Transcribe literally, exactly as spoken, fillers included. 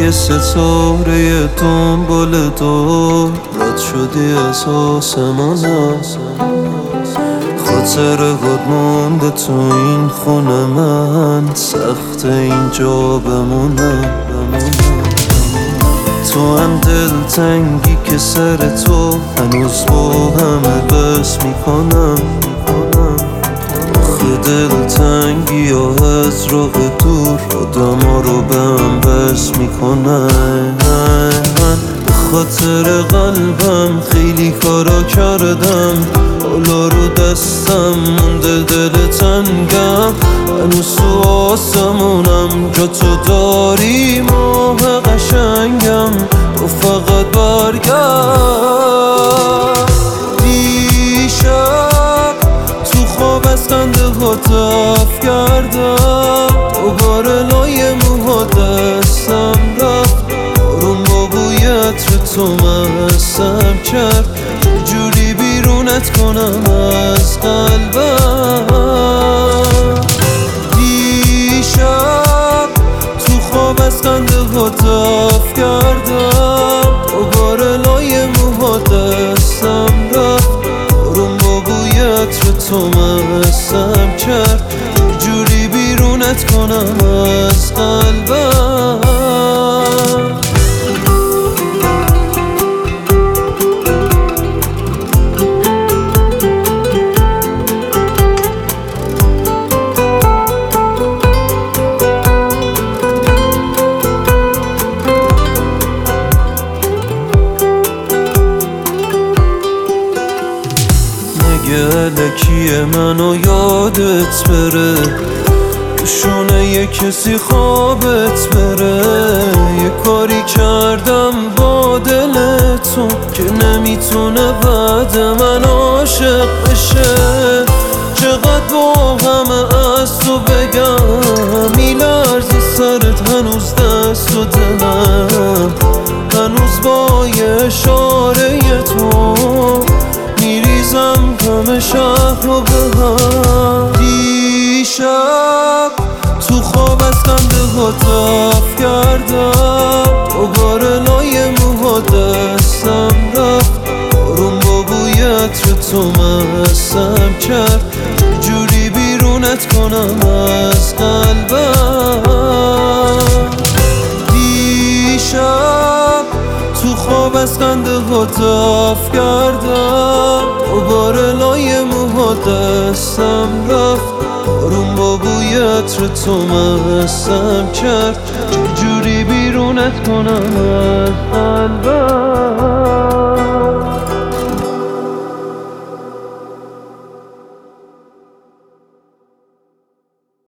یه ستاره دنبال دور رد شدی از آسمانم، خاطرهات مونده تو این خونه من، سخت اینجا بمونم. تو هم دلتنگی که سر تو هنوز با همه بس میکنم. آخه دلتنگی ها از راه دور آدم ها رو به هم بس میکنن. به خاطر قلبم خیلی کارا کردم، حالا رو دستم مونده دل تنگم. هنوز تو آسمونم جا تو داری ماه قشنگم، تو فقط برگرد. دیشب تو خواب از خنده ها دف کردم، دوباره لای موها دستم رفت، آروم با بوی عطر تو مستم کرد. جوری بیرونت کنم از قلبم. دیشب تو خواب از خنده ها دف کردم، دوباره لای موها دستم رفت، آروم با بوی عطر تو مستم کرد. جوری بیرونت کنم از قلبم. الکیه منو یادت بره، شونه یه کسی خوابت بره. یه کاری کردم با دل تو که نمیتونه بعد من عاشق بشه. چقدر با همه از تو بگم، میلرزه سرت هنوز دست و دلم، هنوز با یه اشاره تو میریزم همه شهر رو به هم. دیشب تو خواب از خنده ها دف کردم، دوباره لای موها دستم رفت، آروم با بوی عطر تو مستم کرد. جوری بیرونت کنم از قلبم. دیشب تو خواب از خنده ها دف کردم، دوباره لای موها دستم رفت، آروم با بوی عطر تو مستم کرد. جوری بیرونت کنم از قلبم.